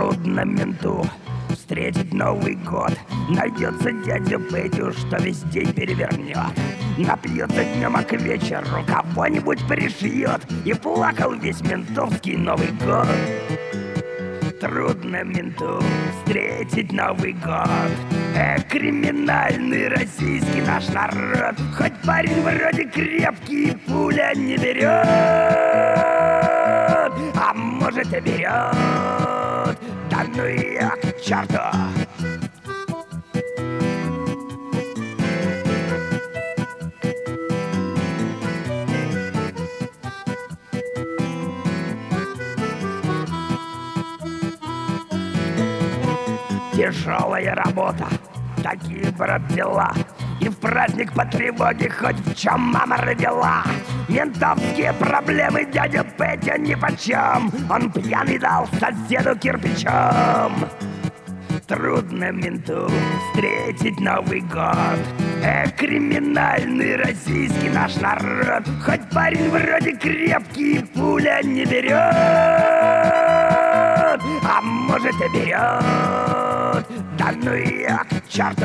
Трудно менту встретить Новый год. Найдется дядя Петю, что весь день перевернет. Напьется днем, а к вечеру кого-нибудь пришьет. И плакал весь ментовский Новый год. Трудно менту встретить Новый год. Криминальный российский наш народ. Хоть парень вроде крепкий, пуля не берет. А может и берет. Да ну я к черту. Тяжелая работа, такие, брат, дела. И в праздник по тревоге хоть в чем мама родила. Ментовские проблемы дядя Петя нипочем. Он пьяный дал соседу кирпичом. Трудно менту встретить Новый год. Криминальный российский наш народ. Хоть парень вроде крепкий, пуля не берет. А может и берет. Да ну я к черту.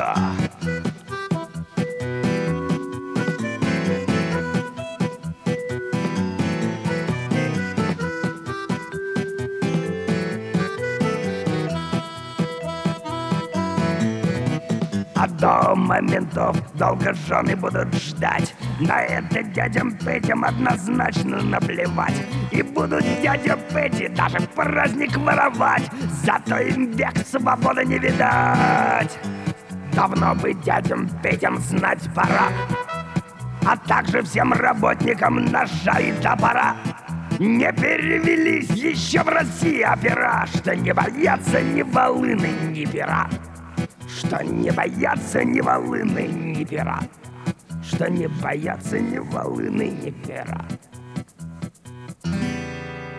А дома ментов долго жены будут ждать. На это дядям Петям однозначно наплевать. И будут дядя Пети даже в праздник воровать. Зато им век свободы не видать. Давно бы дядям Петям знать пора. А также всем работникам ножа и топора. Не перевелись еще в России опера, что не боятся ни волыны, ни пера. Что не боятся ни волыны, ни пера. Что не боятся ни волыны, ни пера.